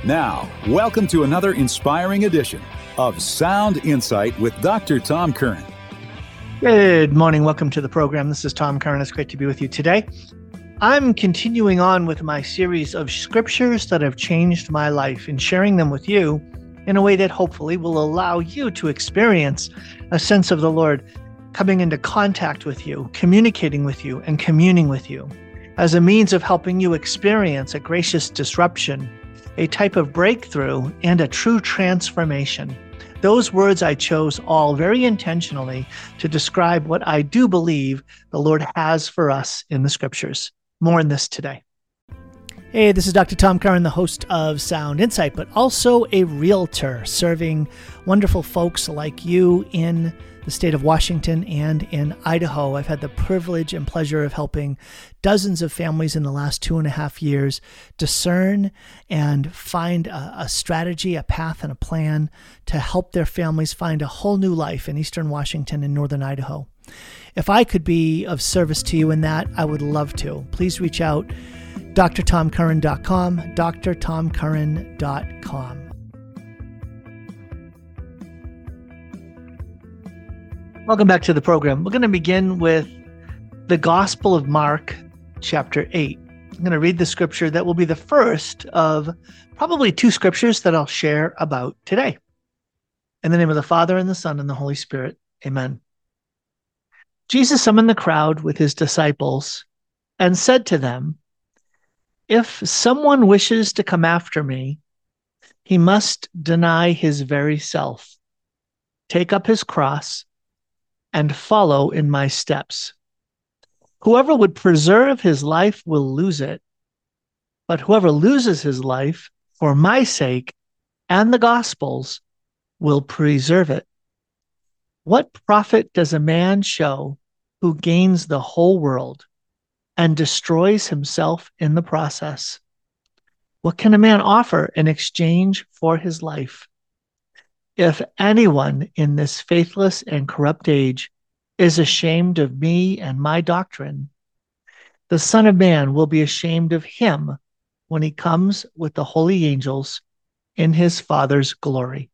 Now, welcome to another inspiring edition of Sound Insight with Dr. Tom Curran. Good morning. Welcome to the program. This is Tom Curran. It's great to be with you today. I'm continuing on with my series of scriptures that have changed my life and sharing them with you in a way that hopefully will allow you to experience a sense of the Lord coming into contact with you, communicating with you, and communing with you as a means of helping you experience a gracious disruption, a type of breakthrough, and a true transformation. Those words I chose all very intentionally to describe what I do believe the Lord has for us in the scriptures. More on this today. Hey, this is Dr. Tom Curran, the host of Sound Insight, but also a realtor serving wonderful folks like you in the state of Washington and in Idaho. I've had the privilege and pleasure of helping dozens of families in the last 2.5 years discern and find a strategy, a path, and a plan to help their families find a whole new life in Eastern Washington and Northern Idaho. If I could be of service to you in that, I would love to. Please reach out, drtomcurran.com, drtomcurran.com. Welcome back to the program. We're going to begin with the Gospel of Mark, chapter 8. I'm going to read the scripture that will be the first of probably 2 scriptures that I'll share about today. In the name of the Father, and the Son, and the Holy Spirit, amen. Jesus summoned the crowd with his disciples and said to them, "If someone wishes to come after me, he must deny his very self, take up his cross, and follow in my steps. Whoever would preserve his life will lose it, but whoever loses his life for my sake and the gospel's will preserve it. What profit does a man show who gains the whole world and destroys himself in the process? What can a man offer in exchange for his life? If anyone in this faithless and corrupt age is ashamed of me and my doctrine, the Son of Man will be ashamed of him when he comes with the holy angels in his Father's glory."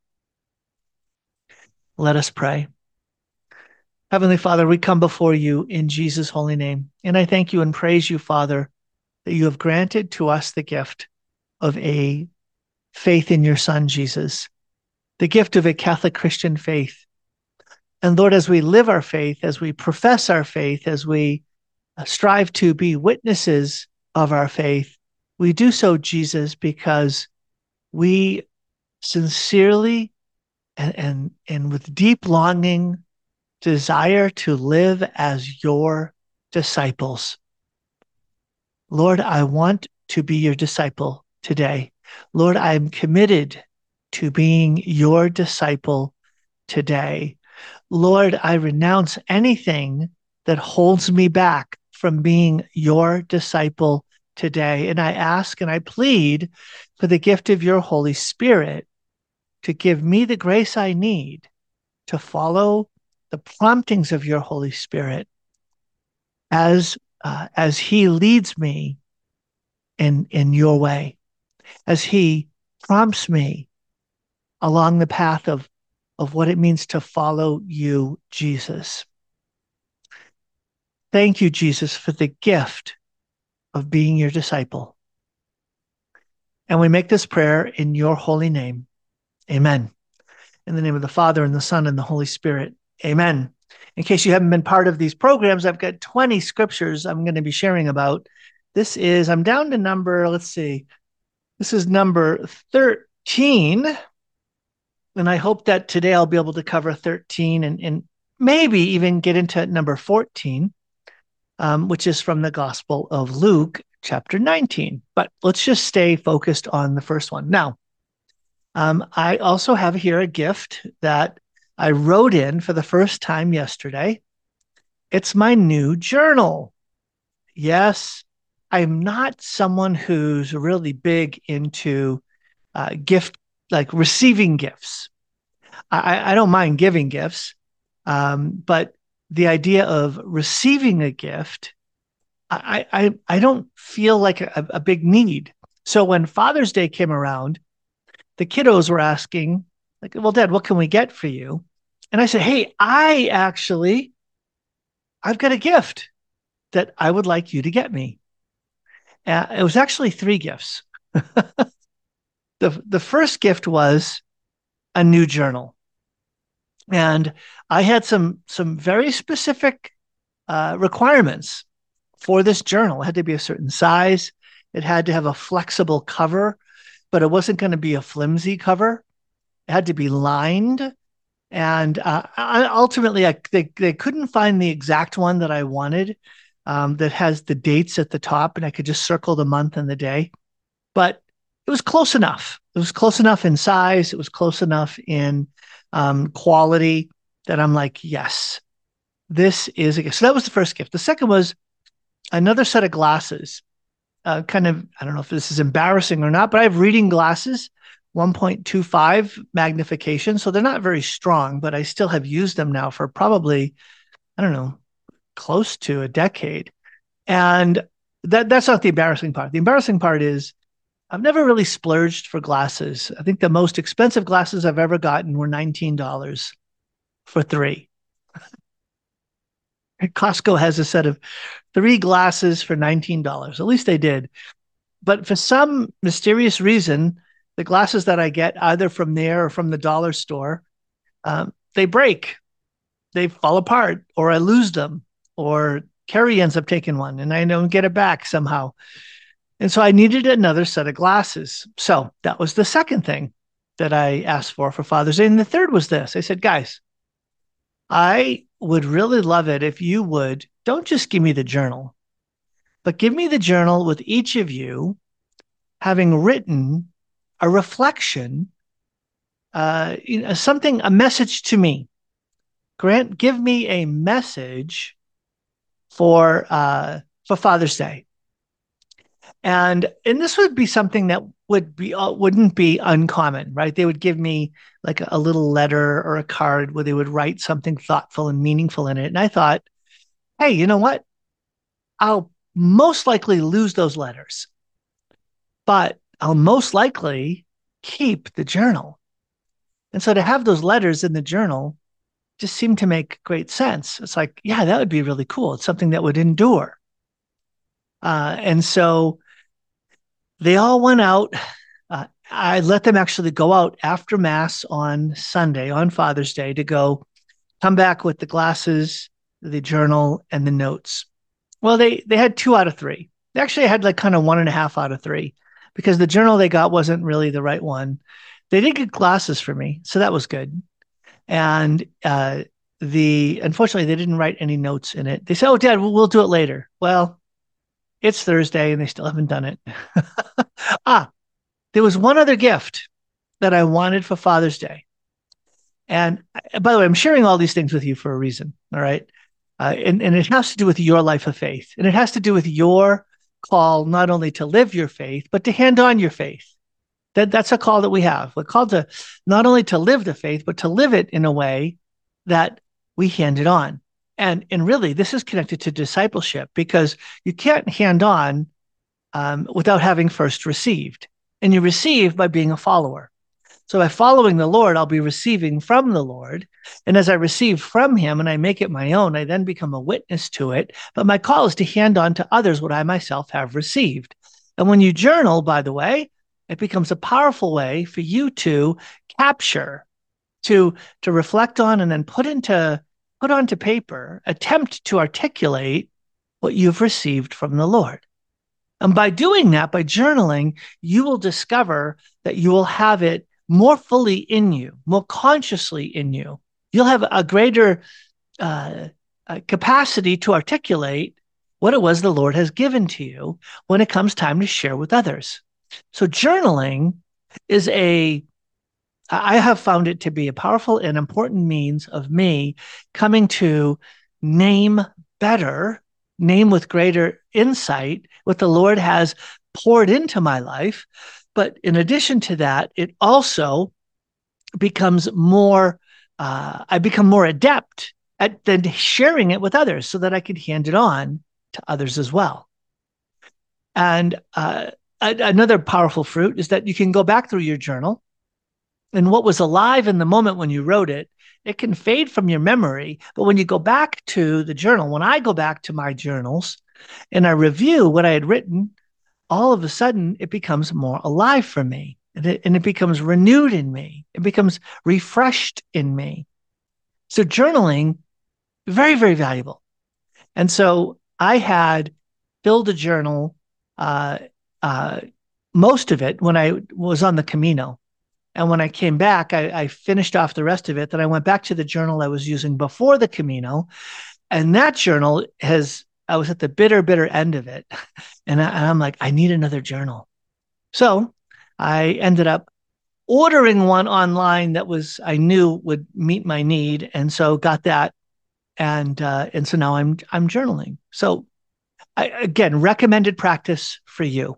Let us pray. Heavenly Father, we come before you in Jesus' holy name, and I thank you and praise you, Father, that you have granted to us the gift of a faith in your Son, Jesus, the gift of a Catholic Christian faith. And Lord, as we live our faith, as we profess our faith, as we strive to be witnesses of our faith, we do so, Jesus, because we sincerely and with deep longing desire to live as your disciples. Lord, I want to be your disciple today. Lord, I am committed to being your disciple today. Lord, I renounce anything that holds me back from being your disciple today. And I ask and I plead for the gift of your Holy Spirit to give me the grace I need to follow the promptings of your Holy Spirit as he leads me in your way, as he prompts me along the path of what it means to follow you, Jesus. Thank you, Jesus, for the gift of being your disciple. And we make this prayer in your holy name. Amen. In the name of the Father, and the Son, and the Holy Spirit. Amen. In case you haven't been part of these programs, I've got 20 scriptures I'm going to be sharing about. I'm down to number, this is number 13. And I hope that today I'll be able to cover 13 and maybe even get into number 14, which is from the Gospel of Luke, chapter 19. But let's just stay focused on the first one. Now, I also have here a gift that I wrote in for the first time yesterday. It's my new journal. Yes, I'm not someone who's really big into like receiving gifts. I don't mind giving gifts, but the idea of receiving a gift, I don't feel like a big need. So when Father's Day came around, the kiddos were asking, like, well, Dad, what can we get for you? And I said, hey, I've got a gift that I would like you to get me. It was actually 3 gifts. The first gift was a new journal. And I had some very specific requirements for this journal. It had to be a certain size. It had to have a flexible cover, but it wasn't going to be a flimsy cover. It had to be lined. And ultimately, they couldn't find the exact one that I wanted, that has the dates at the top, and I could just circle the month and the day. But it was close enough. It was close enough in size. It was close enough in quality that I'm like, yes, this is a gift. So that was the first gift. The second was another set of glasses. I don't know if this is embarrassing or not, but I have reading glasses, 1.25 magnification. So they're not very strong, but I still have used them now for probably, I don't know, close to a decade. And that's not the embarrassing part. The embarrassing part is I've never really splurged for glasses. I think the most expensive glasses I've ever gotten were $19 for 3. Costco has a set of 3 glasses for $19. At least they did. But for some mysterious reason, the glasses that I get either from there or from the dollar store, they break, they fall apart, or I lose them, or Carrie ends up taking one and I don't get it back somehow. And so I needed another set of glasses. So that was the second thing that I asked for Father's Day. And the third was this. I said, guys, I would really love it if you would, don't just give me the journal, but give me the journal with each of you having written a reflection, something, a message to me. Grant, give me a message for Father's Day. And this would be something that wouldn't be uncommon, right? They would give me like a little letter or a card where they would write something thoughtful and meaningful in it. And I thought, hey, you know what? I'll most likely lose those letters, but I'll most likely keep the journal. And so to have those letters in the journal just seemed to make great sense. It's like, yeah, that would be really cool. It's something that would endure. And so they all went out. I let them actually go out after Mass on Sunday, on Father's Day, to go come back with the glasses, the journal, and the notes. Well, they had 2 out of 3. They actually had like kind of 1.5 out of 3 because the journal they got wasn't really the right one. They did get glasses for me, so that was good. And unfortunately, they didn't write any notes in it. They said, "Oh, Dad, we'll do it later." Well, it's Thursday and they still haven't done it. There was one other gift that I wanted for Father's Day. And by the way, I'm sharing all these things with you for a reason. All right. And it has to do with your life of faith. And it has to do with your call, not only to live your faith, but to hand on your faith. That's a call that we have. We're called to not only to live the faith, but to live it in a way that we hand it on. And really, this is connected to discipleship because you can't hand on without having first received. And you receive by being a follower. So by following the Lord, I'll be receiving from the Lord. And as I receive from him and I make it my own, I then become a witness to it. But my call is to hand on to others what I myself have received. And when you journal, by the way, it becomes a powerful way for you to capture, to reflect on, and then put onto paper, attempt to articulate what you've received from the Lord. And by doing that, by journaling, you will discover that you will have it more fully in you, more consciously in you. You'll have a greater capacity to articulate what it was the Lord has given to you when it comes time to share with others. So journaling is I have found it to be a powerful and important means of me coming to name better, name with greater insight what the Lord has poured into my life. But in addition to that, it also becomes more, I become more adept at then sharing it with others so that I could hand it on to others as well. And another powerful fruit is that you can go back through your journal And what was alive in the moment when you wrote it, it can fade from your memory. But when you go back to the journal, when I go back to my journals and I review what I had written, all of a sudden it becomes more alive for me, and it becomes renewed in me. It becomes refreshed in me. So journaling, very, very valuable. And so I had filled a journal, uh, uh, most of it when I was on the Camino. And when I came back, I finished off the rest of it. Then I went back to the journal I was using before the Camino. And that journal I was at the bitter, bitter end of it. And I'm like, I need another journal. So I ended up ordering one online that I knew would meet my need. And so got that. And so now I'm journaling. So again, recommended practice for you.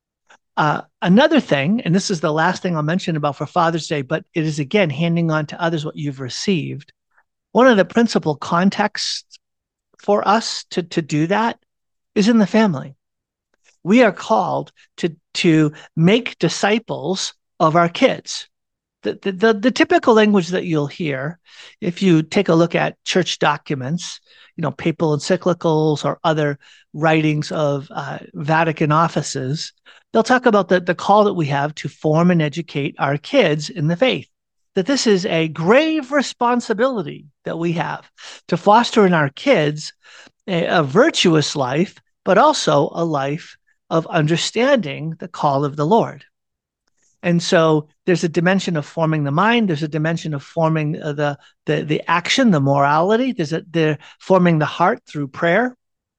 Another thing, and this is the last thing I'll mention about for Father's Day, but it is again handing on to others what you've received. One of the principal contexts for us to do that is in the family. We are called to make disciples of our kids. The typical language that you'll hear, if you take a look at church documents, papal encyclicals or other writings of Vatican offices, they'll talk about the call that we have to form and educate our kids in the faith. That this is a grave responsibility that we have to foster in our kids a virtuous life, but also a life of understanding the call of the Lord. And so there's a dimension of forming the mind. There's a dimension of forming the action, the morality. They're forming the heart through prayer.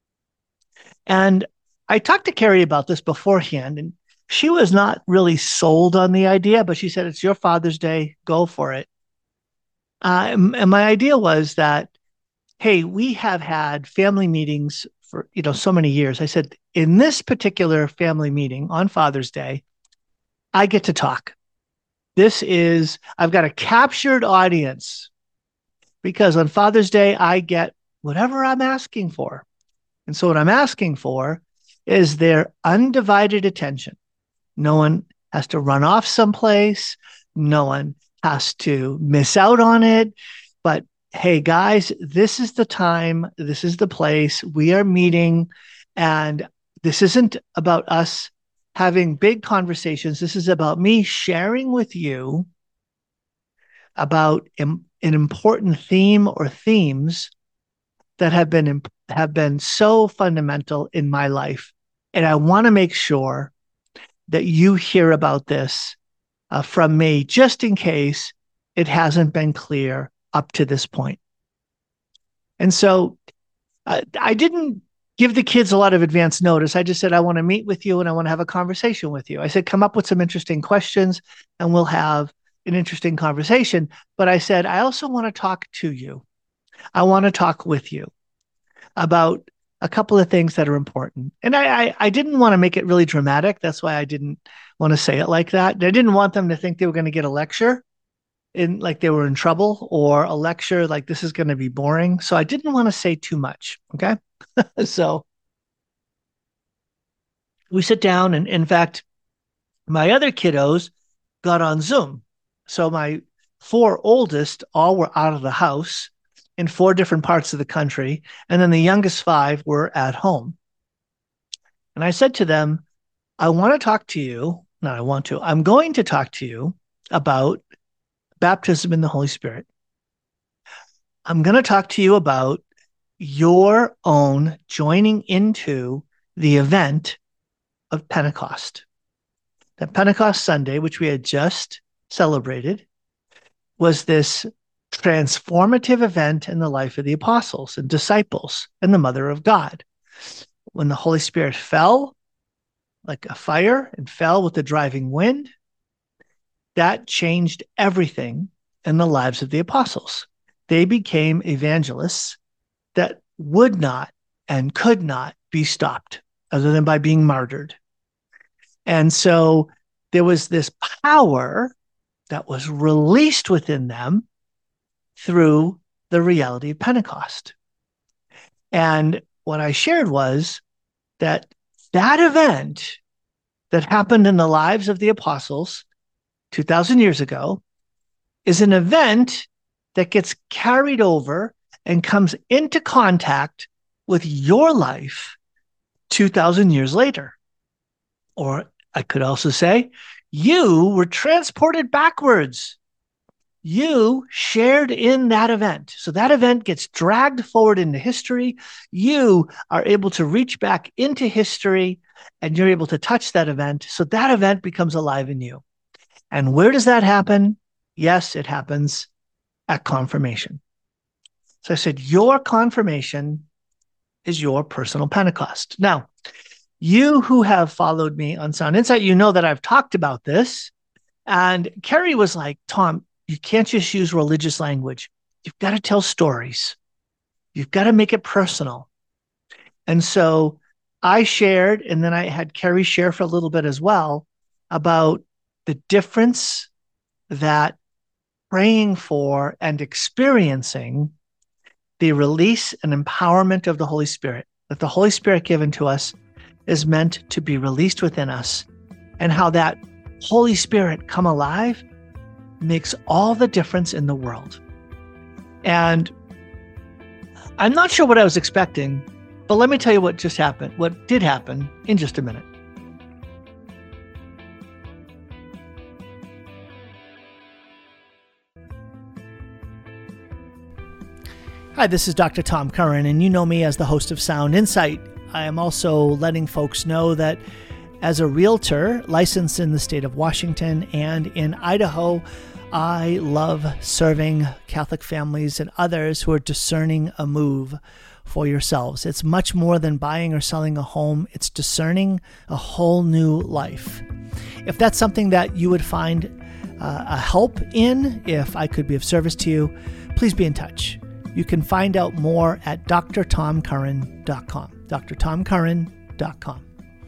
And I talked to Carrie about this beforehand, and she was not really sold on the idea, but she said, it's your Father's Day, go for it. And my idea was that, hey, we have had family meetings for so many years. I said, in this particular family meeting on Father's Day, I get to talk. I've got a captured audience because on Father's Day, I get whatever I'm asking for. And so what I'm asking for is their undivided attention. No one has to run off someplace. No one has to miss out on it. But hey, guys, this is the time. This is the place. We are meeting. And this isn't about us having big conversations. This is about me sharing with you about an important theme or themes that have been so fundamental in my life. And I want to make sure that you hear about this from me, just in case it hasn't been clear up to this point. And so I didn't give the kids a lot of advance notice. I just said, I want to meet with you and I want to have a conversation with you. I said, come up with some interesting questions and we'll have an interesting conversation. But I said, I also want to talk to you. I want to talk with you about a couple of things that are important. And I didn't want to make it really dramatic. That's why I didn't want to say it like that. I didn't want them to think they were going to get a lecture like they were in trouble, or a lecture like this is going to be boring. So I didn't want to say too much. Okay. So we sit down, and in fact, my other kiddos got on Zoom. So my 4 oldest all were out of the house in 4 different parts of the country. And then the youngest 5 were at home. And I said to them, I'm going to talk to you about baptism in the Holy Spirit. I'm going to talk to you about your own joining into the event of Pentecost. That Pentecost Sunday, which we had just celebrated, was this transformative event in the life of the apostles and disciples and the Mother of God. When the Holy Spirit fell like a fire and fell with the driving wind, that changed everything in the lives of the apostles. They became evangelists that would not and could not be stopped other than by being martyred. And so there was this power that was released within them through the reality of Pentecost. And what I shared was that event that happened in the lives of the apostles 2,000 years ago is an event that gets carried over and comes into contact with your life 2,000 years later. Or I could also say, you were transported backwards. You shared in that event. So that event gets dragged forward into history. You are able to reach back into history and you're able to touch that event. So that event becomes alive in you. And where does that happen? Yes, it happens at confirmation. So I said, your confirmation is your personal Pentecost. Now, you who have followed me on Sound Insight, you know that I've talked about this. And Carrie was like, Tom, you can't just use religious language. You've got to tell stories. You've got to make it personal. And so I shared, and then I had Carrie share for a little bit as well, about the difference that praying for and experiencing the release and empowerment of the Holy Spirit, that the Holy Spirit given to us is meant to be released within us, and how that Holy Spirit come alive makes all the difference in the world. And I'm not sure what I was expecting, but let me tell you what just happened, what did happen in just a minute. Hi, this is Dr. Tom Curran, and you know me as the host of Sound Insight. I am also letting folks know that as a realtor licensed in the state of Washington and in Idaho, I love serving Catholic families and others who are discerning a move for yourselves. It's much more than buying or selling a home. It's discerning a whole new life. If that's something that you would find a help in, if I could be of service to you, please be in touch. You can find out more at drtomcurran.com. drtomcurran.com.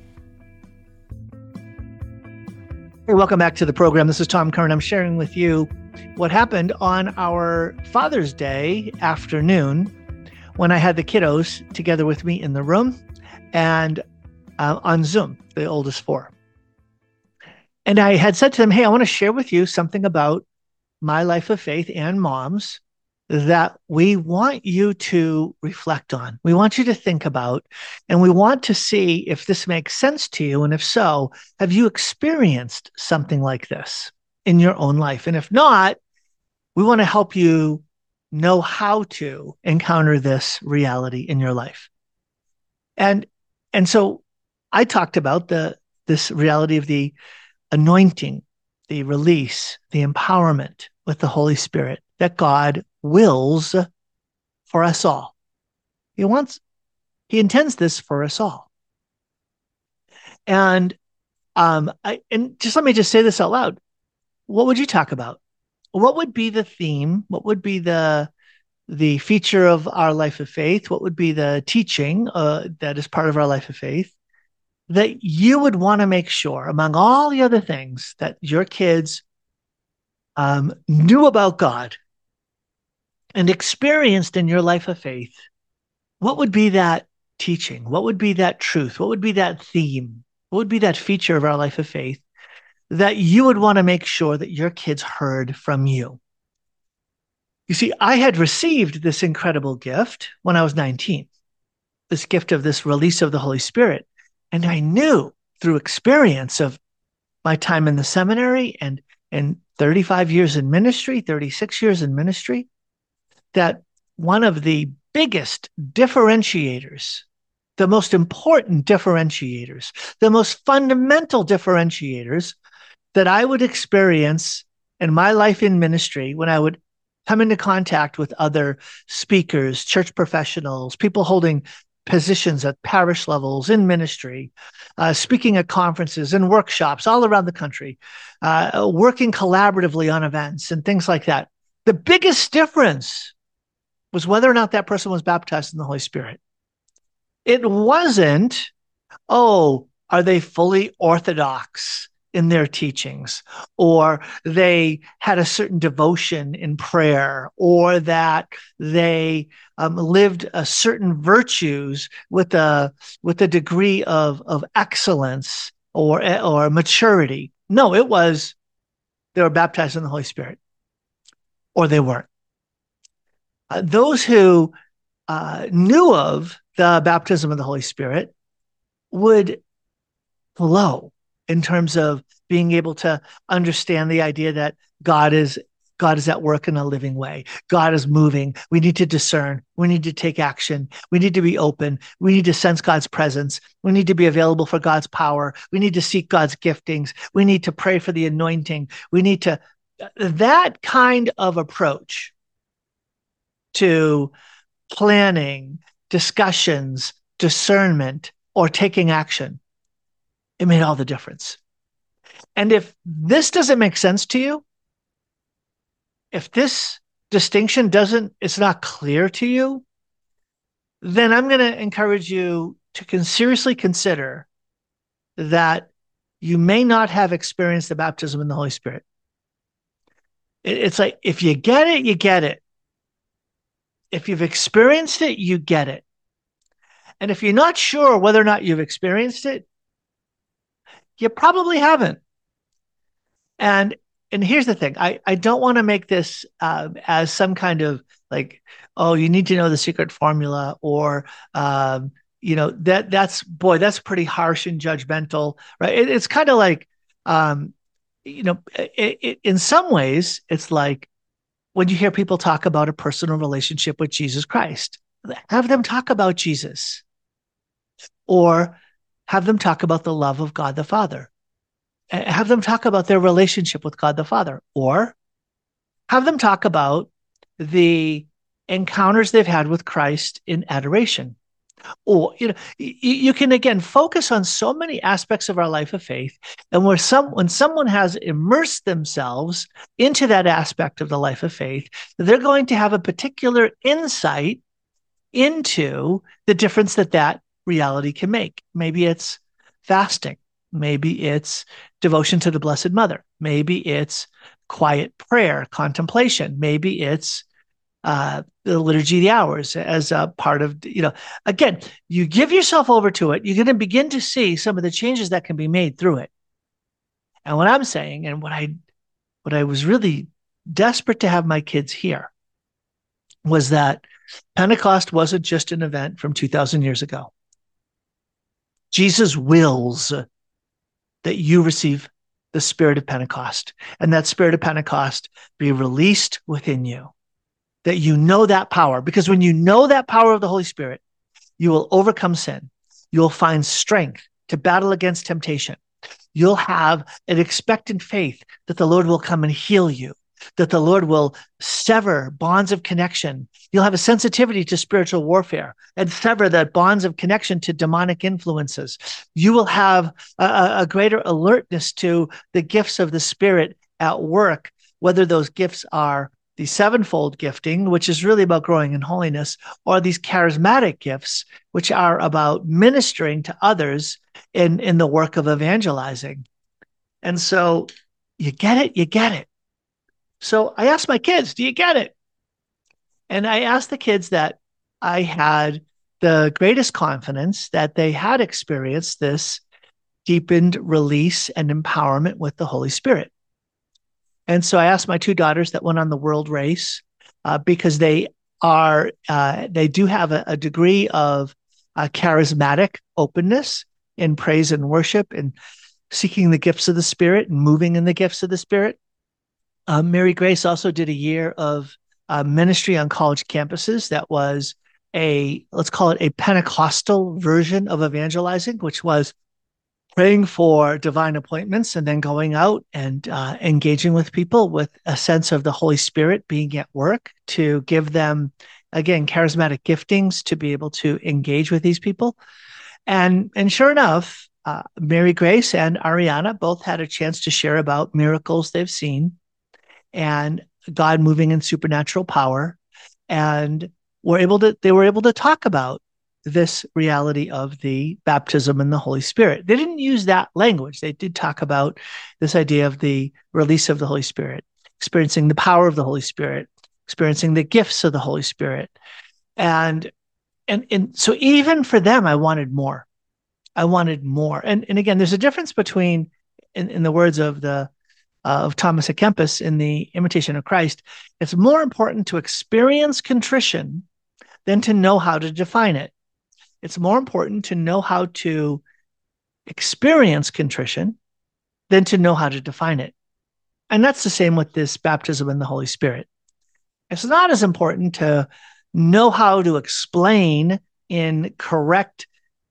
Hey, welcome back to the program. This is Tom Curran. I'm sharing with you what happened on our Father's Day afternoon when I had the kiddos together with me in the room and on Zoom, the oldest four. And I had said to them, hey, I want to share with you something about my life of faith and Mom's that we want you to reflect on. We want you to think about, and we want to see if this makes sense to you. And if so, have you experienced something like this in your own life? And if not, we want to help you know how to encounter this reality in your life. And so I talked about this reality of the anointing, the release, the empowerment with the Holy Spirit that God wills for us all. He intends this for us all. And just let me just say this out loud. What would you talk about? What would be the theme? What would be the feature of our life of faith? What would be the teaching that is part of our life of faith that you would want to make sure, among all the other things, that your kids knew about God and experienced in your life of faith? What would be that teaching? What would be that truth? What would be that theme? What would be that feature of our life of faith that you would want to make sure that your kids heard from you? You see, I had received this incredible gift when I was 19, this gift of this release of the Holy Spirit. And I knew through experience of my time in the seminary and 35 years in ministry, 36 years in ministry, that one of the biggest differentiators, the most important differentiators, the most fundamental differentiators that I would experience in my life in ministry when I would come into contact with other speakers, church professionals, people holding positions at parish levels in ministry, speaking at conferences and workshops all around the country, working collaboratively on events and things like that. The biggest difference was whether or not that person was baptized in the Holy Spirit. It wasn't, are they fully orthodox in their teachings, or they had a certain devotion in prayer, or that they lived a certain virtues with a degree of excellence or maturity. No, it was they were baptized in the Holy Spirit. or they weren't. Those who knew of the baptism of the Holy Spirit would flow in terms of being able to understand the idea that God is at work in a living way. God is moving. We need to discern. We need to take action. We need to be open. We need to sense God's presence. We need to be available for God's power. We need to seek God's giftings. We need to pray for the anointing. We need to, that kind of approach to planning, discussions, discernment, or taking action, it made all the difference. And if this doesn't make sense to you, if this distinction it's not clear to you, then I'm going to encourage you to seriously consider that you may not have experienced the baptism in the Holy Spirit. It's like, if you get it, you get it. If you've experienced it, you get it. And if you're not sure whether or not you've experienced it, you probably haven't. And here's the thing. I don't want to make this as some kind of like, oh, you need to know the secret formula, or that's pretty harsh and judgmental, right? It's kind of like, in some ways, it's like when you hear people talk about a personal relationship with Jesus Christ, have them talk about Jesus, or have them talk about the love of God the Father. Have them talk about their relationship with God the Father, or have them talk about the encounters they've had with Christ in adoration. Or, you can, again, focus on so many aspects of our life of faith. And when someone has immersed themselves into that aspect of the life of faith, they're going to have a particular insight into the difference that reality can make. Maybe it's fasting. Maybe it's devotion to the Blessed Mother. Maybe it's quiet prayer, contemplation. Maybe it's the Liturgy of the Hours as a part of, again, you give yourself over to it, you're going to begin to see some of the changes that can be made through it. And what I'm saying, and what I was really desperate to have my kids hear, was that Pentecost wasn't just an event from 2,000 years ago. Jesus wills that you receive the Spirit of Pentecost, and that Spirit of Pentecost be released within you, that you know that power. Because when you know that power of the Holy Spirit, you will overcome sin. You'll find strength to battle against temptation. You'll have an expectant faith that the Lord will come and heal you, that the Lord will sever bonds of connection. You'll have a sensitivity to spiritual warfare and sever the bonds of connection to demonic influences. You will have a greater alertness to the gifts of the Spirit at work, whether those gifts are the sevenfold gifting, which is really about growing in holiness, or these charismatic gifts, which are about ministering to others in the work of evangelizing. And so you get it, you get it. So I asked my kids, do you get it? And I asked the kids that I had the greatest confidence that they had experienced this deepened release and empowerment with the Holy Spirit. And so I asked my two daughters that went on the world race because they do have a degree of charismatic openness in praise and worship and seeking the gifts of the Spirit and moving in the gifts of the Spirit. Mary Grace also did a year of ministry on college campuses that was let's call it a Pentecostal version of evangelizing, which was praying for divine appointments and then going out and engaging with people with a sense of the Holy Spirit being at work to give them, again, charismatic giftings to be able to engage with these people. And sure enough, Mary Grace and Ariana both had a chance to share about miracles they've seen and God moving in supernatural power, and they were able to talk about this reality of the baptism in the Holy Spirit. They didn't use that language. They did talk about this idea of the release of the Holy Spirit, experiencing the power of the Holy Spirit, experiencing the gifts of the Holy Spirit. And so even for them, I wanted more. I wanted more. And again, there's a difference between, in the words of the of Thomas à Kempis in The Imitation of Christ, it's more important to experience contrition than to know how to define it. It's more important to know how to experience contrition than to know how to define it. And that's the same with this baptism in the Holy Spirit. It's not as important to know how to explain with correct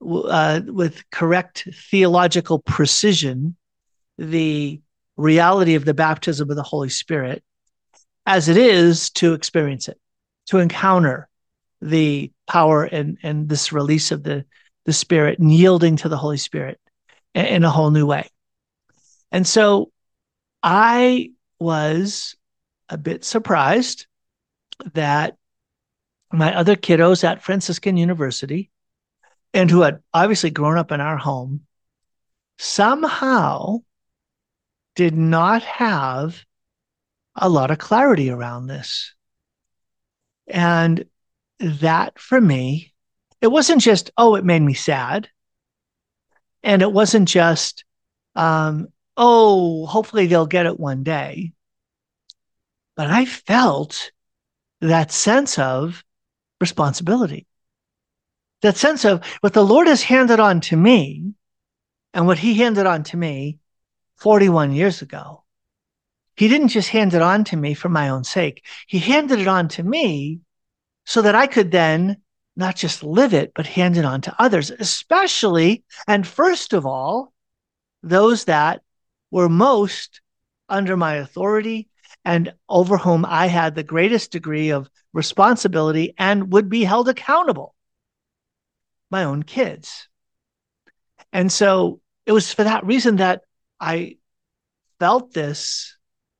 theological precision the reality of the baptism of the Holy Spirit as it is to experience it, to encounter the power and this release of the Spirit and yielding to the Holy Spirit in a whole new way. And so I was a bit surprised that my other kiddos at Franciscan University, and who had obviously grown up in our home, somehow did not have a lot of clarity around this. And that for me, it wasn't just, oh, it made me sad. And it wasn't just, oh, hopefully they'll get it one day. But I felt that sense of responsibility, that sense of what the Lord has handed on to me and what he handed on to me 41 years ago. He didn't just hand it on to me for my own sake. He handed it on to me so that I could then not just live it, but hand it on to others, especially, and first of all, those that were most under my authority and over whom I had the greatest degree of responsibility and would be held accountable, my own kids. And so it was for that reason that I felt this,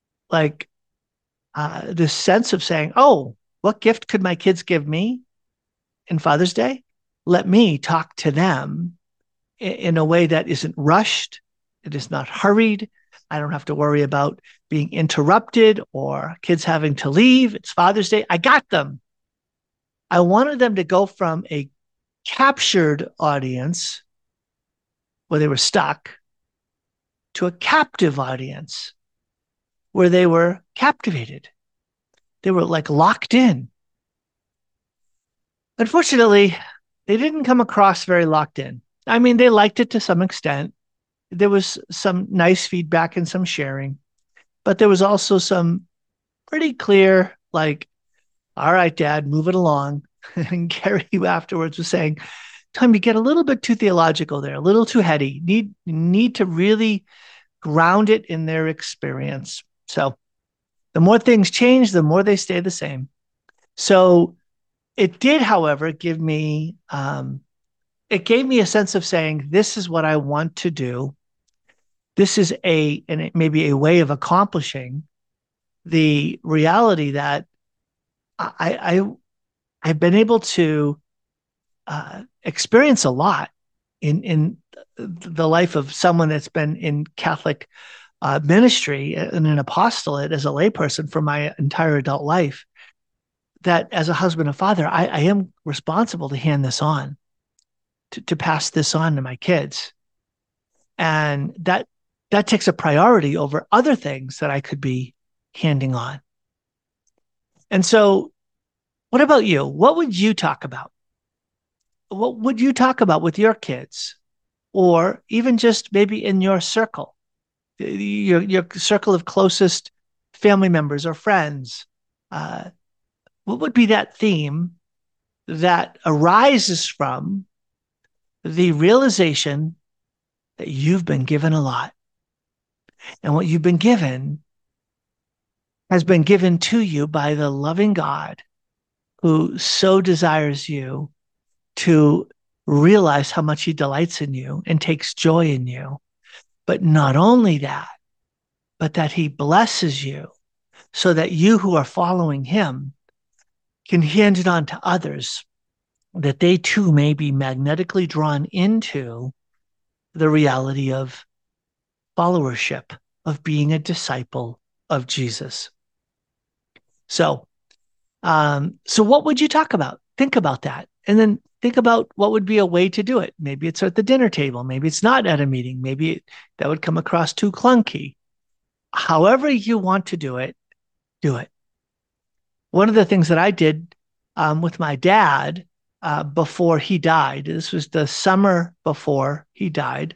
this sense of saying, oh, what gift could my kids give me in Father's Day? Let me talk to them in a way that isn't rushed. It is not hurried. I don't have to worry about being interrupted or kids having to leave. It's Father's Day. I got them. I wanted them to go from a captured audience where they were stuck to a captive audience where they were captivated. They were like locked in. Unfortunately, they didn't come across very locked in. I mean, they liked it to some extent. There was some nice feedback and some sharing, but there was also some pretty clear, like, all right, Dad, move it along. And Gary afterwards was saying, Tom, you get a little bit too theological there, a little too heady. Need to really ground it in their experience. So the more things change, the more they stay the same. So it did, however, give me it gave me a sense of saying, this is what I want to do. This is and it may be a way of accomplishing the reality that I've been able to experience a lot in the life of someone that's been in Catholic ministry and an apostolate as a layperson for my entire adult life, that as a husband and father, I am responsible to hand this on, to pass this on to my kids. And that takes a priority over other things that I could be handing on. And so what about you? What would you talk about? What would you talk about with your kids? Or even just maybe in your circle, your circle of closest family members or friends? What would be that theme that arises from the realization that you've been given a lot, and what you've been given has been given to you by the loving God who so desires you to realize how much he delights in you and takes joy in you. But not only that, but that he blesses you so that you who are following him can hand it on to others, that they too may be magnetically drawn into the reality of followership, of being a disciple of Jesus. So what would you talk about? Think about that. And then think about what would be a way to do it. Maybe it's at the dinner table. Maybe it's not at a meeting. Maybe that would come across too clunky. however you want to do it, do it. One of the things that I did with my dad before he died, this was the summer before he died,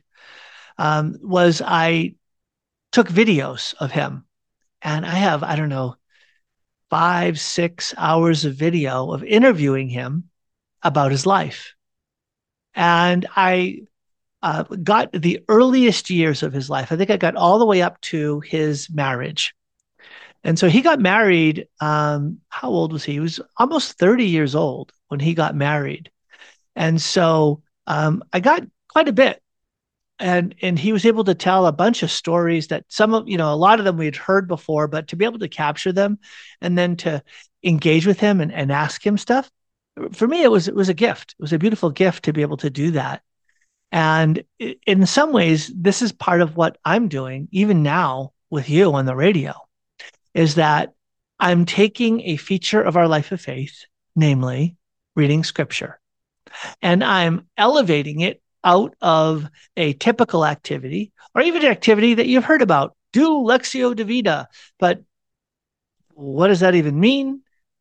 was I took videos of him. And I have, I don't know, 5, 6 hours of video of interviewing him about his life. And I got the earliest years of his life. I think I got all the way up to his marriage. And so he got married. How old was he? He was almost 30 years old when he got married. And so I got quite a bit. And he was able to tell a bunch of stories that some of, a lot of them we had heard before, but to be able to capture them and then to engage with him and ask him stuff, for me, it was a gift. It was a beautiful gift to be able to do that. And in some ways, this is part of what I'm doing, even now with you on the radio, is that I'm taking a feature of our life of faith, namely reading scripture, and I'm elevating it out of a typical activity or even an activity that you've heard about. Do Lectio Divina. But what does that even mean?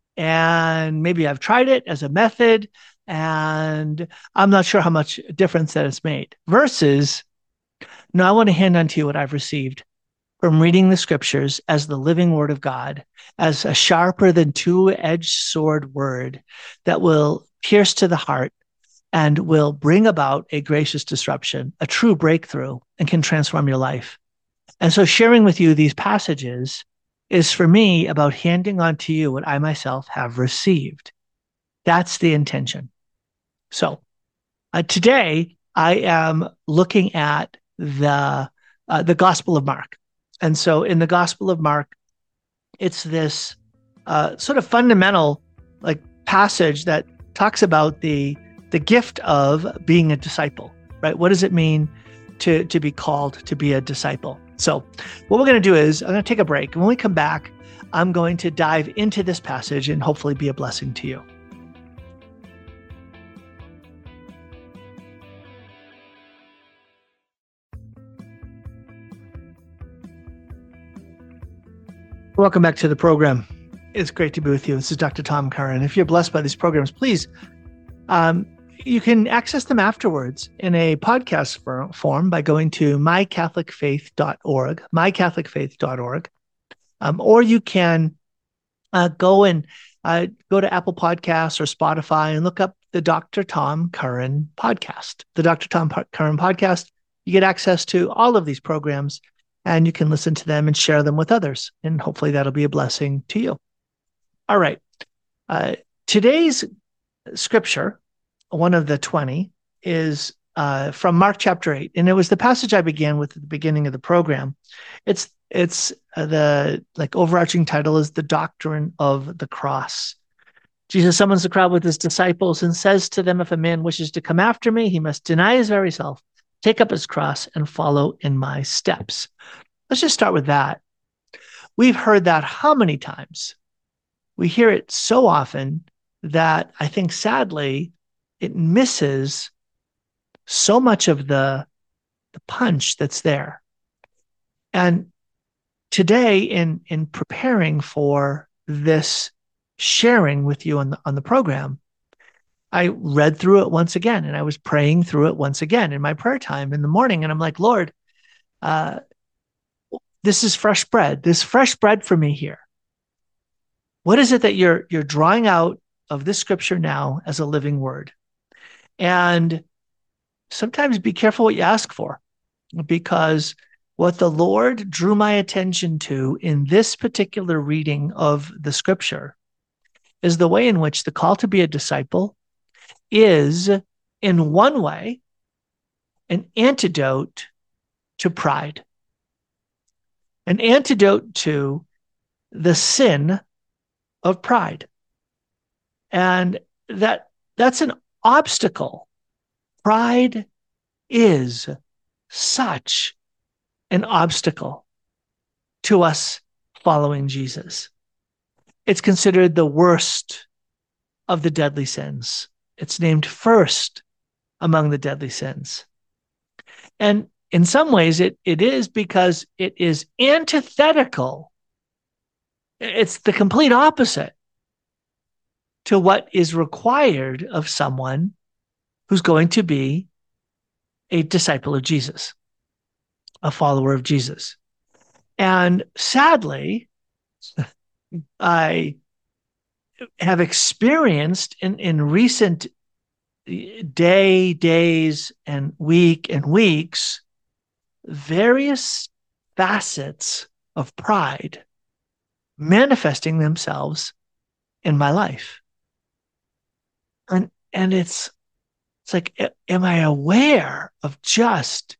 And maybe I've tried it as a method, and I'm not sure how much difference that it's made. Versus, no, I want to hand unto you what I've received from reading the scriptures as the living word of God, as a sharper than two-edged sword word that will pierce to the heart and will bring about a gracious disruption, a true breakthrough, and can transform your life. And so sharing with you these passages is for me about handing on to you what I myself have received. That's the intention. So today I am looking at the Gospel of Mark. And so in the Gospel of Mark, it's this sort of fundamental passage that talks about the gift of being a disciple, right? What does it mean to be called to be a disciple? So what we're going to do is I'm going to take a break. And when we come back, I'm going to dive into this passage and hopefully be a blessing to you. Welcome back to the program. It's great to be with you. This is Dr. Tom Curran. If you're blessed by these programs, please, you can access them afterwards in a podcast form by going to mycatholicfaith.org, mycatholicfaith.org. Or you can go to Apple Podcasts or Spotify and look up the Dr. Tom Curran podcast. The Dr. Tom Curran podcast, you get access to all of these programs, and you can listen to them and share them with others. And hopefully that'll be a blessing to you. All right. Today's scripture, one of the 20, is from Mark chapter 8. And it was the passage I began with at the beginning of the program. It's the overarching title is The Doctrine of the Cross. Jesus summons the crowd with his disciples and says to them, if a man wishes to come after me, he must deny his very self, take up his cross, and follow in my steps. Let's just start with that. We've heard that how many times? We hear it so often that I think, sadly, it misses so much of the punch that's there. And today, in preparing for this sharing with you on the program, I read through it once again, and I was praying through it once again in my prayer time in the morning. And I'm like, Lord, this is fresh bread. There's fresh bread for me here. What is it that you're drawing out of this scripture now as a living word? And sometimes be careful what you ask for, because what the Lord drew my attention to in this particular reading of the scripture is the way in which the call to be a disciple is, in one way, an antidote to pride, an antidote to the sin of pride. And that's an obstacle. Pride is such an obstacle to us following Jesus. It's considered the worst of the deadly sins. It's named first among the deadly sins. And in some ways, it is because it is antithetical. It's the complete opposite to what is required of someone who's going to be a disciple of Jesus, a follower of Jesus. And sadly, I have experienced in recent days and weeks, various facets of pride manifesting themselves in my life. And it's like, am I aware of just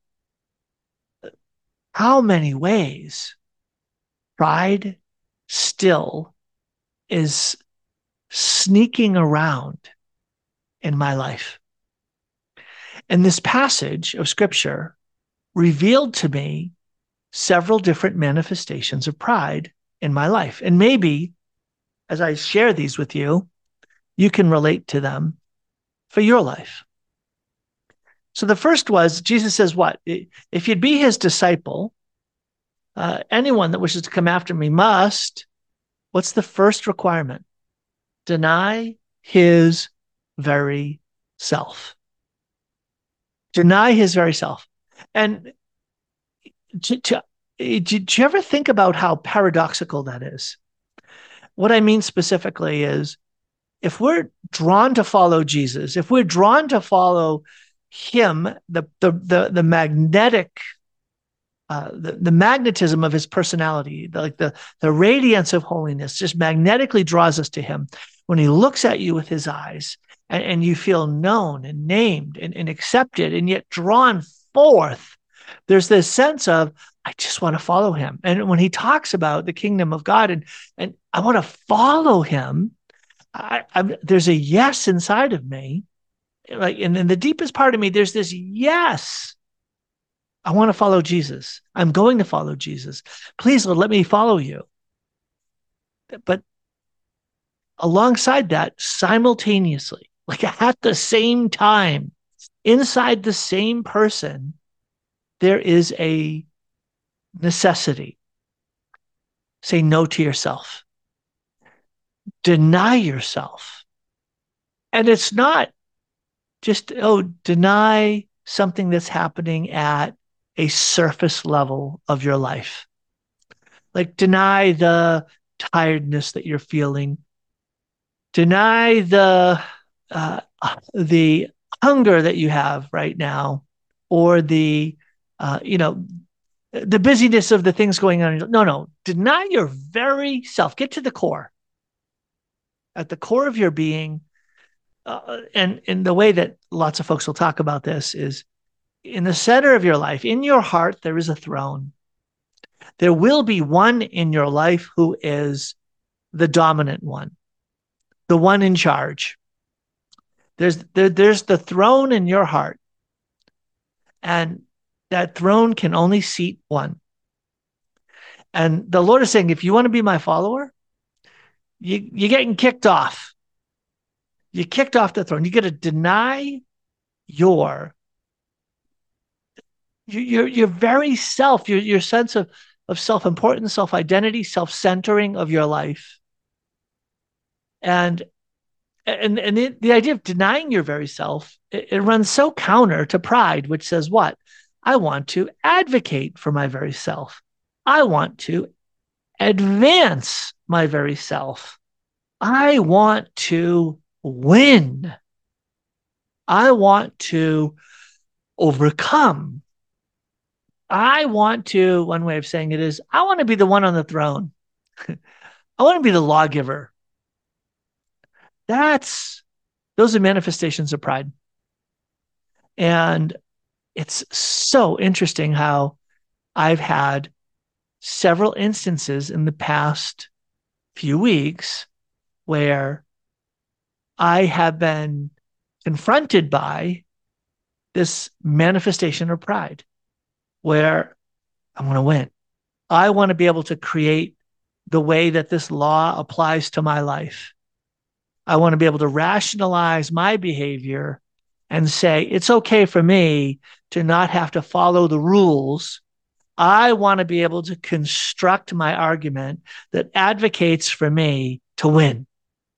how many ways pride still is sneaking around in my life? And this passage of scripture revealed to me several different manifestations of pride in my life. And maybe as I share these with you, you can relate to them for your life. So the first was, Jesus says what? If you'd be his disciple, anyone that wishes to come after me must, what's the first requirement? Deny his very self. Deny his very self. And did you ever think about how paradoxical that is? What I mean specifically is, if we're drawn to follow Jesus, if we're drawn to follow him, the magnetic, the magnetism of his personality, the radiance of holiness just magnetically draws us to him. When he looks at you with his eyes, and you feel known and named and accepted and yet drawn forth, there's this sense of, I just want to follow him. And when he talks about the kingdom of God and I want to follow him, there's a yes inside of me. Like, and in the deepest part of me, there's this yes. I want to follow Jesus. I'm going to follow Jesus. Please, Lord, let me follow you. But alongside that, simultaneously, like at the same time, inside the same person, there is a necessity. Say no to yourself. Deny yourself. And it's not just, deny something that's happening at a surface level of your life. Like, deny the tiredness that you're feeling. Deny the hunger that you have right now, or the busyness of the things going on. No. Deny your very self. Get to the core. At the core of your being, and in the way that lots of folks will talk about this is, in the center of your life, in your heart, there is a throne. There will be one in your life who is the dominant one, the one in charge. There's the throne in your heart, and that throne can only seat one. And the Lord is saying, if you want to be my follower, you're getting kicked off. You kicked off the throne. You got to deny your very self, your sense of self-importance, self-identity, self-centering of your life. And the idea of denying your very self, it runs so counter to pride, which says what? I want to advocate for my very self. I want to advance my very self. I want to win. I want to overcome. I want to, one way of saying it is, I want to be the one on the throne. I want to be the lawgiver. Those are manifestations of pride. And it's so interesting how I've had several instances in the past few weeks where I have been confronted by this manifestation of pride, where I want to win. I want to be able to create the way that this law applies to my life. I want to be able to rationalize my behavior and say, it's okay for me to not have to follow the rules. I want to be able to construct my argument that advocates for me to win.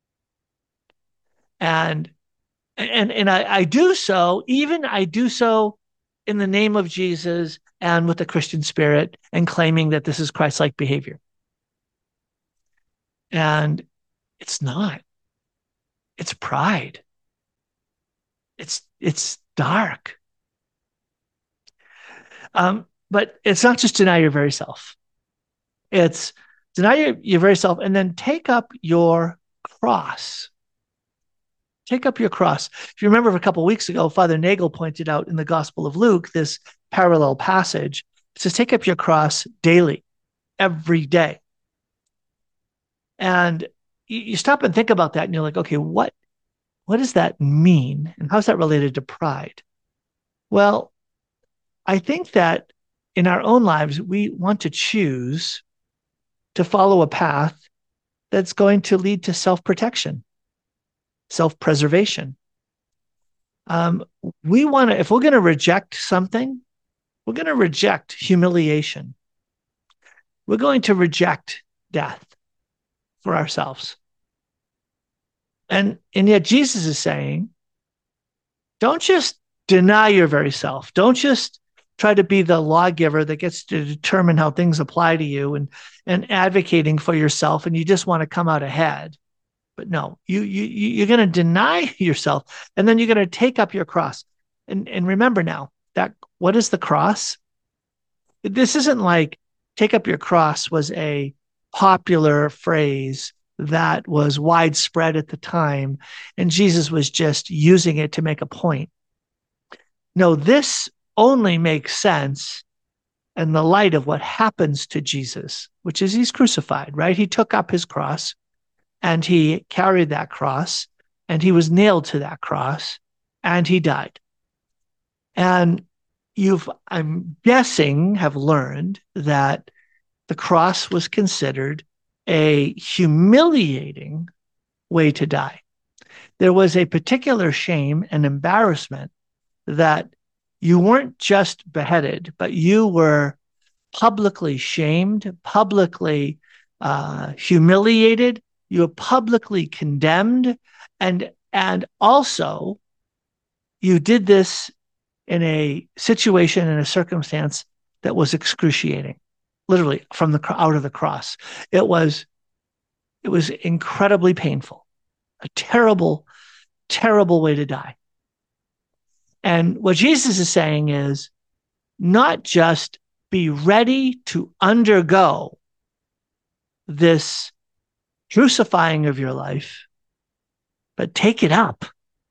And I do so, I do so in the name of Jesus and with the Christian spirit and claiming that this is Christ-like behavior. And it's not. It's pride. It's dark. But it's not just deny your very self. It's deny your very self and then take up your cross. Take up your cross. If you remember a couple of weeks ago, Father Nagel pointed out in the Gospel of Luke, this parallel passage. It says, take up your cross daily, every day. And you stop and think about that and you're like, okay, what does that mean? And how's that related to pride? Well, I think that in our own lives, we want to choose to follow a path that's going to lead to self-protection, self-preservation. We want to, if we're going to reject something, we're going to reject humiliation. We're going to reject death for ourselves. And yet Jesus is saying, don't just deny your very self. Don't just try to be the lawgiver that gets to determine how things apply to you and advocating for yourself, and you just want to come out ahead. But no, you're going to deny yourself, and then you're going to take up your cross. And remember now that what is the cross? This isn't like take up your cross was a popular phrase that was widespread at the time, and Jesus was just using it to make a point. No, this only makes sense in the light of what happens to Jesus, which is he's crucified, right? He took up his cross and he carried that cross and he was nailed to that cross and he died. And I'm guessing, have learned that the cross was considered a humiliating way to die. There was a particular shame and embarrassment that you weren't just beheaded, but you were publicly shamed, publicly humiliated, you were publicly condemned, and also you did this in a situation, in a circumstance that was excruciating, literally out of the cross. It was incredibly painful, a terrible, terrible way to die. And what Jesus is saying is not just be ready to undergo this crucifying of your life, but take it up.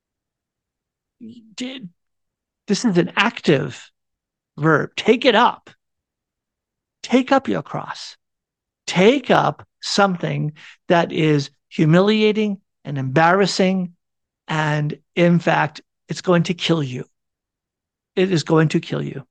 This is an active verb. Take it up. Take up your cross. Take up something that is humiliating and embarrassing, and in fact, it's going to kill you. It is going to kill you.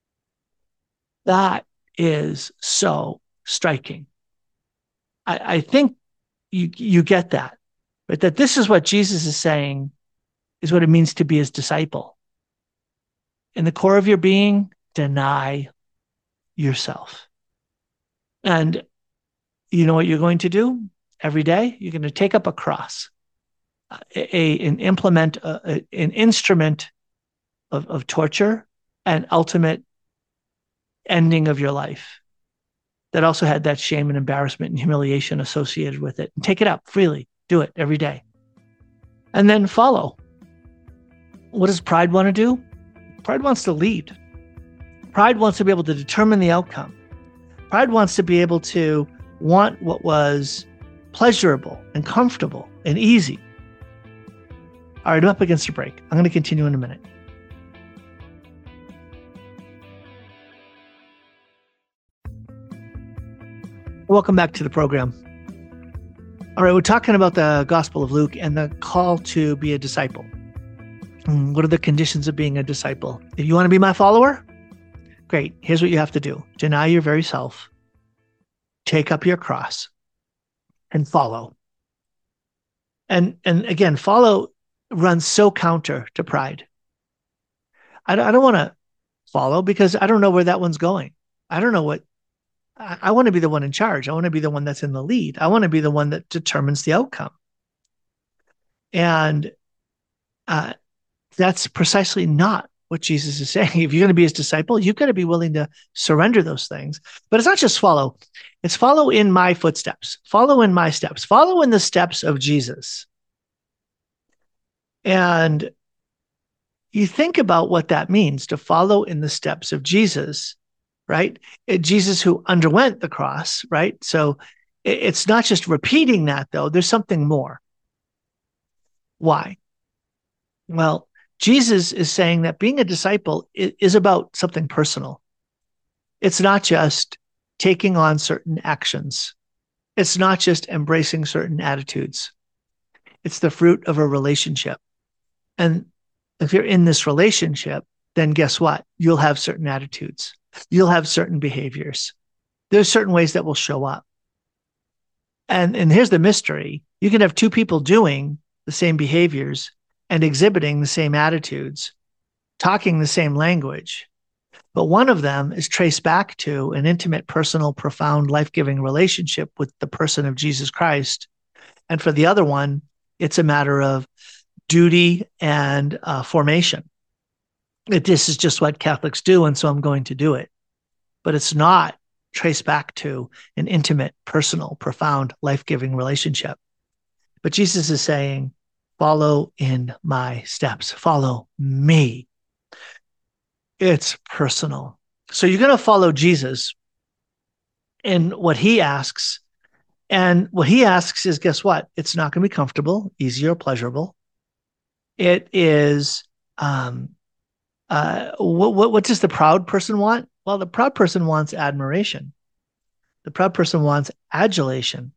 That is so striking. I think you get that, but that this is what Jesus is saying is what it means to be his disciple. In the core of your being, deny yourself. And you know what you're going to do every day? You're going to take up a cross, an instrument of torture and ultimate ending of your life that also had that shame and embarrassment and humiliation associated with it. And take it up freely. Do it every day. And then follow. What does pride want to do? Pride wants to lead. Pride wants to be able to determine the outcome. Pride wants to be able to want what was pleasurable and comfortable and easy. All right, I'm up against a break. I'm going to continue in a minute. Welcome back to the program. All right, we're talking about the Gospel of Luke and the call to be a disciple. What are the conditions of being a disciple? If you want to be my follower, great. Here's what you have to do. Deny your very self, take up your cross, and follow. And again, follow runs so counter to pride. I don't want to follow because I don't know where that one's going. I don't know what I want to be the one in charge. I want to be the one that's in the lead. I want to be the one that determines the outcome. And uh, that's precisely not what Jesus is saying. If you're going to be his disciple, you've got to be willing to surrender those things. But it's not just follow, it's follow in my footsteps, follow in my steps, follow in the steps of Jesus. And you think about what that means to follow in the steps of Jesus, right? Jesus who underwent the cross, right? So it's not just repeating that, though. There's something more. Why? Well, Jesus is saying that being a disciple is about something personal. It's not just taking on certain actions. It's not just embracing certain attitudes. It's the fruit of a relationship. And if you're in this relationship, then guess what? You'll have certain attitudes. You'll have certain behaviors. There's certain ways that will show up. And here's the mystery. You can have two people doing the same behaviors and exhibiting the same attitudes, talking the same language, but one of them is traced back to an intimate, personal, profound, life-giving relationship with the person of Jesus Christ. And for the other one, it's a matter of duty and formation. This is just what Catholics do, and so I'm going to do it. But it's not traced back to an intimate, personal, profound, life-giving relationship. But Jesus is saying, follow in my steps. Follow me. It's personal. So you're going to follow Jesus in what he asks. And what he asks is, guess what? It's not going to be comfortable, easy, or pleasurable. It is, what does the proud person want? Well, the proud person wants admiration. The proud person wants adulation.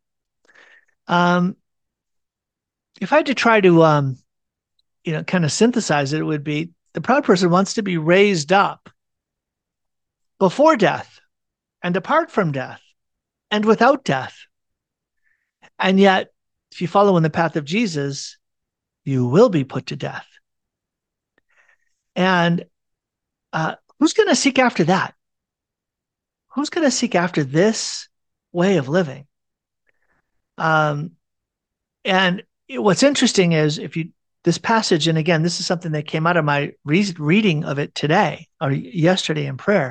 If I had to try to, kind of synthesize it, it would be the proud person wants to be raised up before death and apart from death and without death. And yet, if you follow in the path of Jesus, you will be put to death. And who's going to seek after that? Who's going to seek after this way of living? And what's interesting is this passage, and again, this is something that came out of my reading of it today or yesterday in prayer,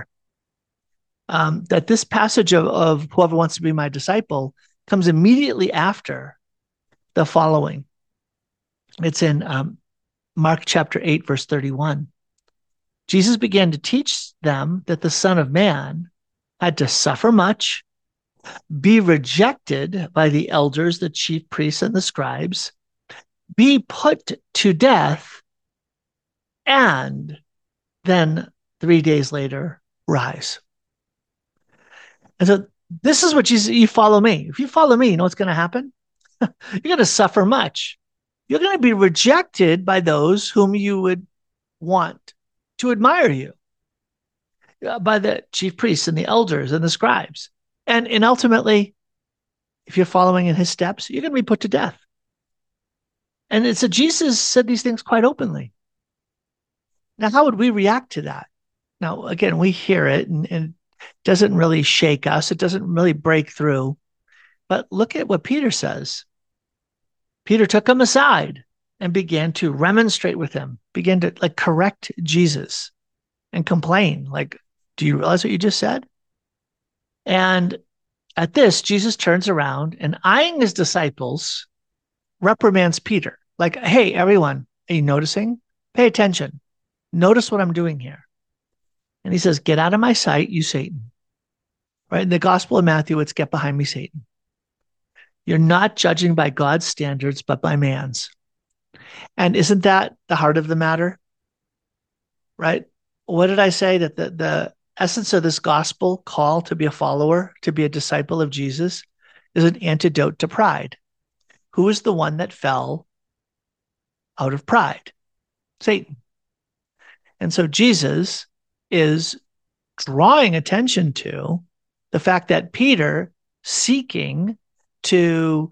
that this passage of whoever wants to be my disciple comes immediately after the following. It's in Mark chapter 8, verse 31. Jesus began to teach them that the Son of Man had to suffer much, be rejected by the elders, the chief priests, and the scribes, be put to death, and then 3 days later, rise. And so this is what Jesus, you follow me. If you follow me, you know what's going to happen? You're going to suffer much. You're going to be rejected by those whom you would want to admire you, by the chief priests and the elders and the scribes. And ultimately, if you're following in his steps, you're going to be put to death. And it's that Jesus said these things quite openly. Now, how would we react to that? Now, again, we hear it and it doesn't really shake us. It doesn't really break through. But look at what Peter says. Peter took him aside and began to remonstrate with him, began to correct Jesus and complain. Do you realize what you just said? And at this, Jesus turns around and, eyeing his disciples, reprimands Peter. Hey, everyone, are you noticing? Pay attention. Notice what I'm doing here. And he says, get out of my sight, you Satan. Right? In the Gospel of Matthew, it's get behind me, Satan. You're not judging by God's standards, but by man's. And isn't that the heart of the matter? Right? What did I say? That the essence of this gospel call to be a follower, to be a disciple of Jesus, is an antidote to pride. Who is the one that fell out of pride? Satan. And so Jesus is drawing attention to the fact that Peter, seeking to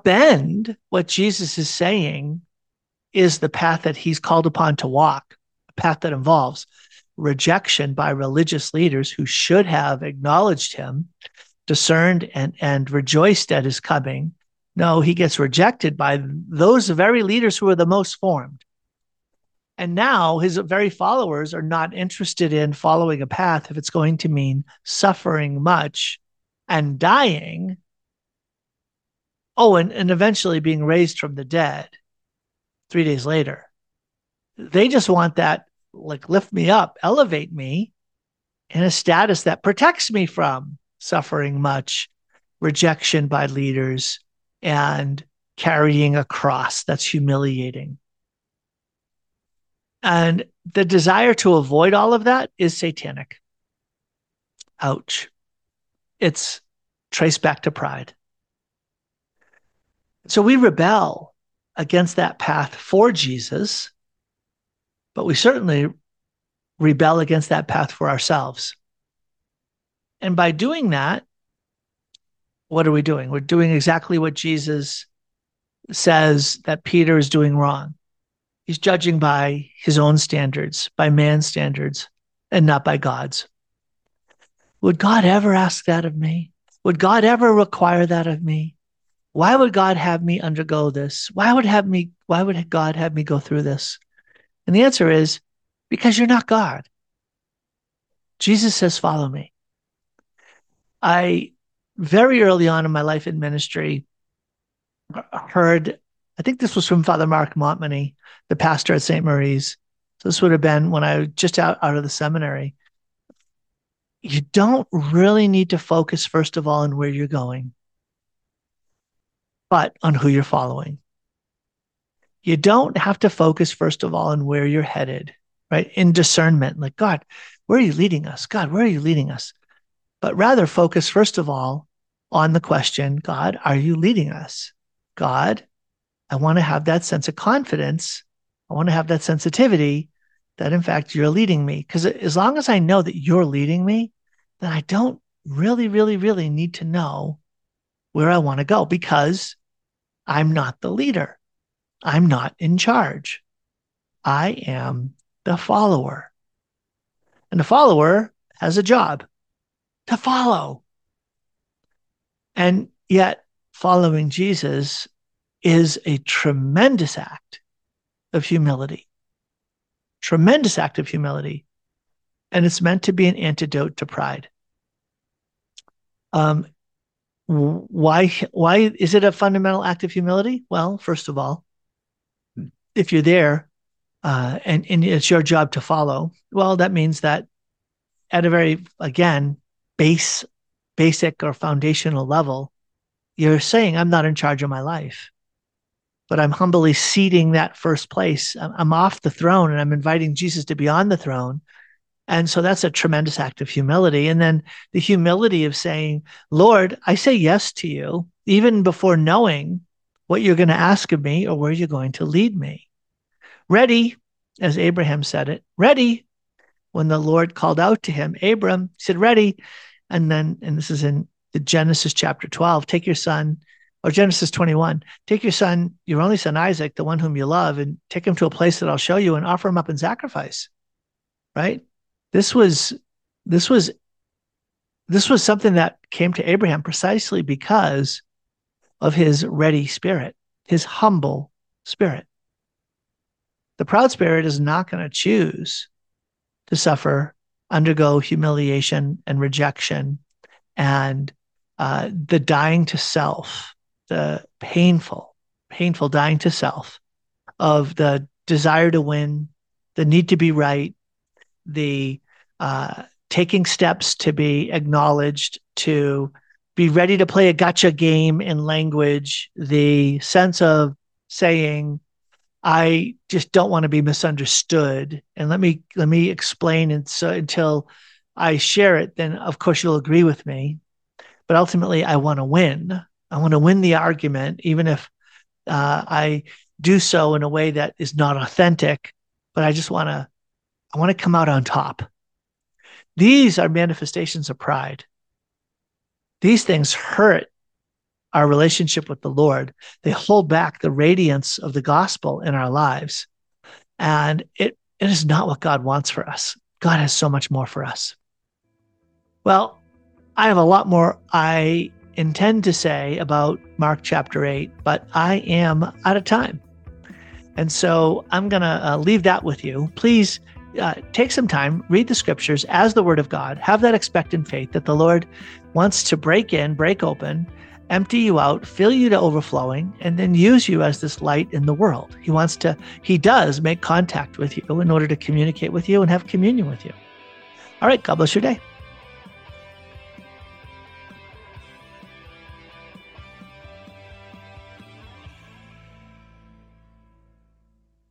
upend what Jesus is saying is the path that he's called upon to walk, a path that involves rejection by religious leaders who should have acknowledged him, discerned and rejoiced at his coming. No, he gets rejected by those very leaders who are the most formed. And now his very followers are not interested in following a path if it's going to mean suffering much and dying. Oh, and eventually being raised from the dead 3 days later. They just want that, like, lift me up, elevate me in a status that protects me from suffering much, rejection by leaders, and carrying a cross that's humiliating. And the desire to avoid all of that is satanic. Ouch. It's traced back to pride. So we rebel against that path for Jesus, but we certainly rebel against that path for ourselves. And by doing that, what are we doing? We're doing exactly what Jesus says that Peter is doing wrong. He's judging by his own standards, by man's standards, and not by God's. Would God ever ask that of me? Would God ever require that of me? Why would God have me undergo this? Why would God have me go through this? And the answer is, because you're not God. Jesus says, follow me. I, very early on in my life in ministry, heard, I think this was from Father Mark Montmany, the pastor at St. Marie's. So this would have been when I was just out of the seminary. You don't really need to focus, first of all, on where you're going, but on who you're following. You don't have to focus, first of all, on where you're headed, right? In discernment, like, God, where are you leading us? God, where are you leading us? But rather focus, first of all, on the question, God, are you leading us? God, I want to have that sense of confidence. I want to have that sensitivity that, in fact, you're leading me. Because as long as I know that you're leading me, then I don't really, really, really need to know where I want to go, because I'm not the leader. I'm not in charge. I am the follower. And the follower has a job to follow. And yet, following Jesus is a tremendous act of humility. Tremendous act of humility. And it's meant to be an antidote to pride. Why is it a fundamental act of humility? Well, first of all, if you're there and it's your job to follow, well, that means that at a very, again, basic or foundational level, you're saying, I'm not in charge of my life, but I'm humbly ceding that first place. I'm off the throne and I'm inviting Jesus to be on the throne. And so that's a tremendous act of humility. And then the humility of saying, Lord, I say yes to you, even before knowing what you're going to ask of me or where you're going to lead me. Ready, as Abraham said it, ready. When the Lord called out to him, Abram, he said, ready. And this is in the Genesis chapter 12, take your son, or Genesis 21, take your son, your only son Isaac, the one whom you love, and take him to a place that I'll show you and offer him up in sacrifice. Right? This was something that came to Abraham precisely because of his ready spirit, his humble spirit. The proud spirit is not going to choose to suffer, undergo humiliation and rejection, and the dying to self, the painful dying to self of the desire to win, the need to be right, the taking steps to be acknowledged, to be ready to play a gotcha game in language, the sense of saying, I just don't want to be misunderstood. And let me explain. And so until I share it, then of course you'll agree with me. But ultimately, I want to win. I want to win the argument, even if I do so in a way that is not authentic. But I want to come out on top. These are manifestations of pride. These things hurt our relationship with the Lord. They hold back the radiance of the gospel in our lives. And it It is not what God wants for us. God has so much more for us. Well, I have a lot more I intend to say about Mark chapter 8, but I am out of time. And so I'm going to leave that with you. Please take some time, read the scriptures as the word of God, have that expectant faith that the Lord wants to break in, break open, empty you out, fill you to overflowing, and then use you as this light in the world. He does make contact with you in order to communicate with you and have communion with you. All right, God bless your day.